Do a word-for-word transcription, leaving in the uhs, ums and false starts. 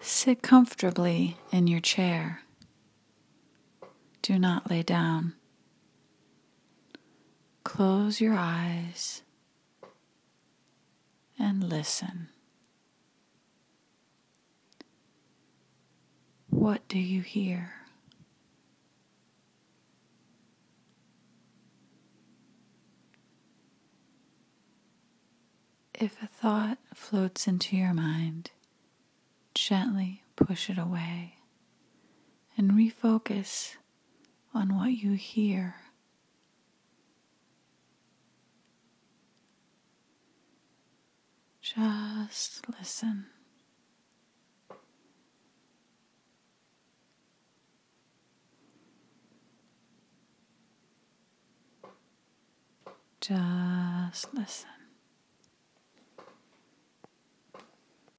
Sit comfortably in your chair. Do not lay down. Close your eyes and listen. What do you hear? If a thought floats into your mind, gently push it away and refocus on what you hear. Just listen. Just listen.